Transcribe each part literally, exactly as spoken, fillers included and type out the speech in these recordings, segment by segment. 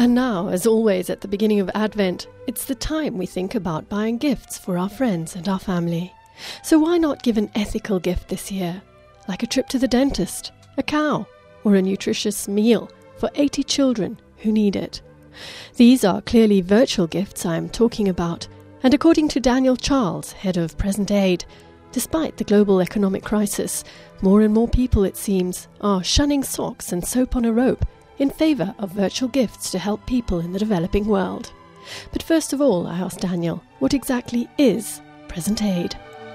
And now, as always at the beginning of Advent, it's the time we think about buying gifts for our friends and our family. So why not give an ethical gift this year? Like a trip to the dentist, a cow, or a nutritious meal for eighty children who need it. These are clearly virtual gifts I'm talking about, and according to Daniel Charles, head of Present Aid, despite the global economic crisis, more and more people, it seems, are shunning socks and soap on a rope in favour of virtual gifts to help people in the developing world. But first of all, I asked Daniel, what exactly is Present Aid?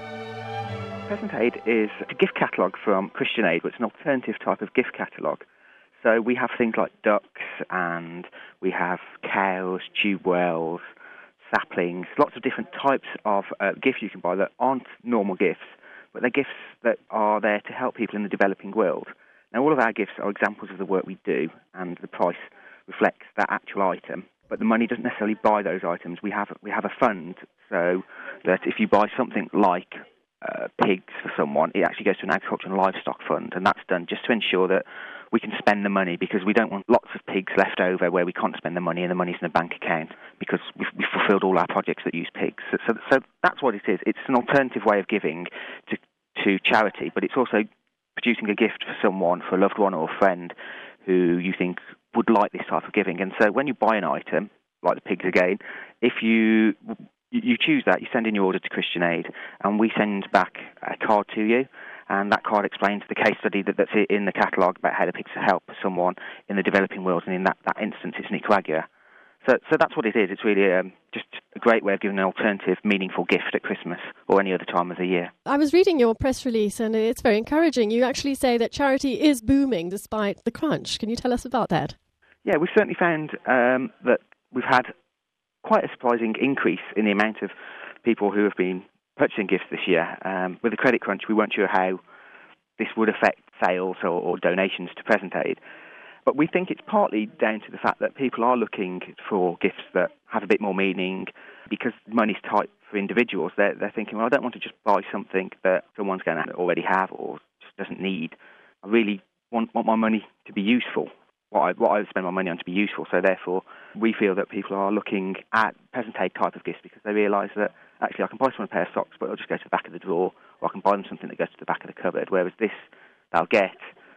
Present Aid is a gift catalogue from Christian Aid, but it's an alternative type of gift catalogue. So we have things like ducks, and we have cows, tube wells, saplings, lots of different types of uh, gifts you can buy that aren't normal gifts, but they're gifts that are there to help people in the developing world. Now, all of our gifts are examples of the work we do, and the price reflects that actual item. But the money doesn't necessarily buy those items. We have we have a fund, so that if you buy something like uh, pigs for someone, it actually goes to an agriculture and livestock fund, and that's done just to ensure that we can spend the money, because we don't want lots of pigs left over where we can't spend the money and the money's in a bank account, because we've, we've fulfilled all our projects that use pigs. So, so, so that's what it is. It's an alternative way of giving to to charity, but it's also producing a gift for someone, for a loved one or a friend who you think would like this type of giving. And so when you buy an item, like the pigs again, if you you choose that, you send in your order to Christian Aid, and we send back a card to you, and that card explains the case study that, that's in the catalogue about how the pigs help someone in the developing world, and in that, that instance it's Nicaragua. So, so that's what it is. It's really um, just a great way of giving an alternative, meaningful gift at Christmas or any other time of the year. I was reading your press release, and it's very encouraging. You actually say that charity is booming despite the crunch. Can you tell us about that? Yeah, we've certainly found um, that we've had quite a surprising increase in the amount of people who have been purchasing gifts this year. Um, with the credit crunch, we weren't sure how this would affect sales or, or donations to Present Aid. But we think it's partly down to the fact that people are looking for gifts that have a bit more meaning, because money's tight for individuals. They're, they're thinking, well, I don't want to just buy something that someone's going to already have or just doesn't need. I really want, want my money to be useful, what I, what I spend my money on to be useful. So therefore, we feel that people are looking at Present Aid type of gifts because they realise that actually I can buy someone a pair of socks, but it'll just go to the back of the drawer, or I can buy them something that goes to the back of the cupboard, whereas this they'll get.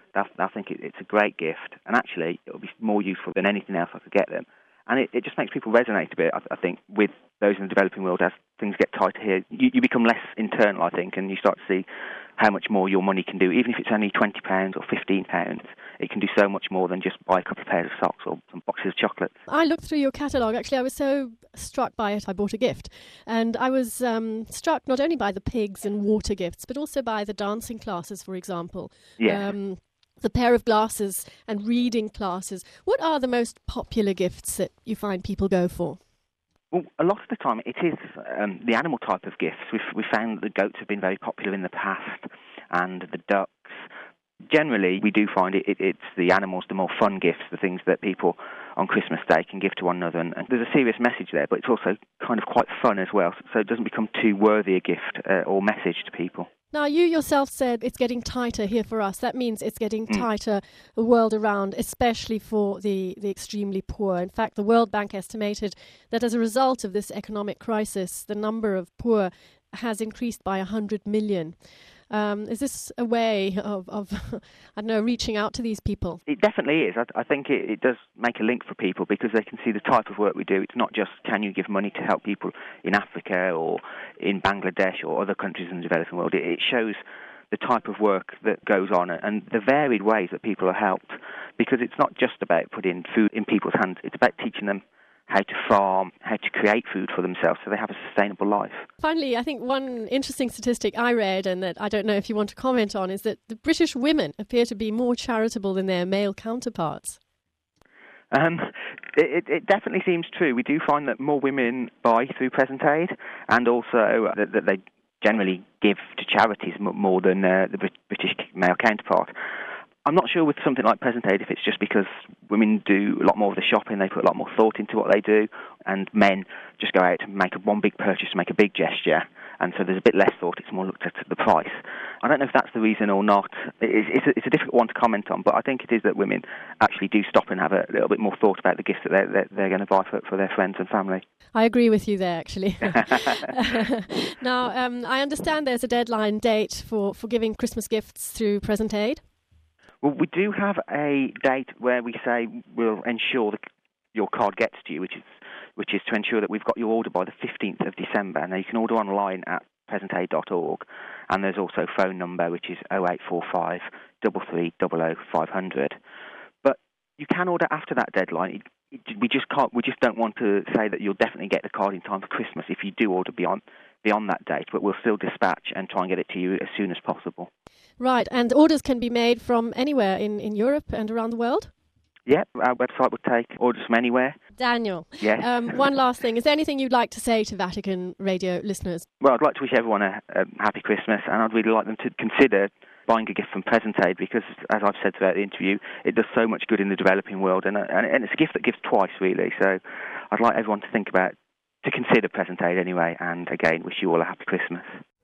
I think it's a great gift, and actually it'll be more useful than anything else I could get them. And it, it just makes people resonate a bit, I, I think, with those in the developing world. As things get tighter here, you, you become less internal, I think, and you start to see how much more your money can do. Even if it's only twenty pounds or fifteen pounds, it can do so much more than just buy a couple of pairs of socks or some boxes of chocolates. I looked through your catalogue. Actually, I was so struck by it, I bought a gift. And I was um, struck not only by the pigs and water gifts, but also by the dancing classes, for example. Yeah. Um, the pair of glasses and reading classes. What are the most popular gifts that you find people go for? Well, a lot of the time it is um, the animal type of gifts. We've, we've found that the goats have been very popular in the past, and the ducks. Generally, we do find it, it, it's the animals, the more fun gifts, the things that people on Christmas Day can give to one another. And, and there's a serious message there, but it's also kind of quite fun as well, so it doesn't become too worthy a gift uh, or message to people. Now, you yourself said it's getting tighter here for us. That means it's getting mm. tighter the world around, especially for the, the extremely poor. In fact, the World Bank estimated that as a result of this economic crisis, the number of poor has increased by one hundred million. Um, is this a way of, of, I don't know, reaching out to these people? It definitely is. I, I think it, it does make a link for people because they can see the type of work we do. It's not just can you give money to help people in Africa or in Bangladesh or other countries in the developing world. It, it shows the type of work that goes on and the varied ways that people are helped, because it's not just about putting food in people's hands. It's about teaching them how to farm, how to create food for themselves so they have a sustainable life. Finally, I think one interesting statistic I read, and that I don't know if you want to comment on, is that the British women appear to be more charitable than their male counterparts. Um, it, it definitely seems true. We do find that more women buy through Present Aid, and also that, that they generally give to charities more than uh, the British male counterpart. I'm not sure with something like Present Aid if it's just because women do a lot more of the shopping, they put a lot more thought into what they do, and men just go out to make a, one big purchase, to make a big gesture, and so there's a bit less thought, it's more looked at the price. I don't know if that's the reason or not. It's, it's, a, it's a difficult one to comment on, but I think it is that women actually do stop and have a little bit more thought about the gifts that they're, they're, they're going to buy for, for their friends and family. I agree with you there, actually. Now, um, I understand there's a deadline date for, for giving Christmas gifts through Present Aid. Well, we do have a date where we say we'll ensure that your card gets to you, which is which is to ensure that we've got your order by the fifteenth of December. Now, you can order online at present aid dot org, and there's also a phone number, which is oh eight four five, three three zero zero, five hundred. But you can order after that deadline. It, it, we just can't. We just don't want to say that you'll definitely get the card in time for Christmas if you do order beyond beyond that date, but we'll still dispatch and try and get it to you as soon as possible. Right, and orders can be made from anywhere in, in Europe and around the world? Yep, our website would take orders from anywhere. Daniel, yes. um, one last thing. Is there anything you'd like to say to Vatican Radio listeners? Well, I'd like to wish everyone a, a happy Christmas, and I'd really like them to consider buying a gift from Present Aid because, as I've said throughout the interview, it does so much good in the developing world, and, and, and it's a gift that gives twice, really. So I'd like everyone to think about, to consider Present Aid anyway, and again, wish you all a happy Christmas.